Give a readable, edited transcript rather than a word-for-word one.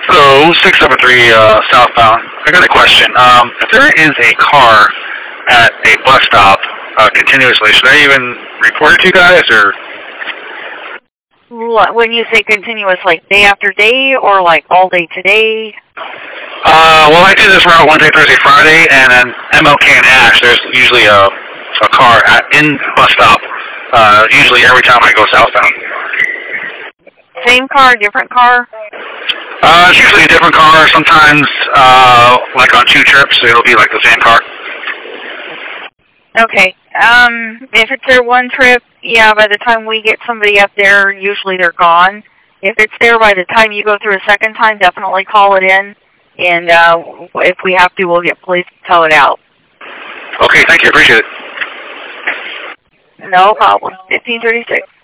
Hello, 673 southbound. I got a question. If there is a car at a bus stop continuously, should I even report it to you guys, or? When you say continuous, like day after day, or like all day today? Well, I do this route Wednesday, Thursday, Friday, and then MLK and Ash, there's usually a car in bus stop, usually every time I go southbound. Same car, different car? It's usually a different car. Sometimes, like on 2 trips, it'll be like the same car. Okay. If it's their 1 trip, yeah, by the time we get somebody up there, usually they're gone. If it's there by the time you go through a second time, definitely call it in. And if we have to, we'll get police to tow it out. Okay, thank you. Appreciate it. No problem. 1536.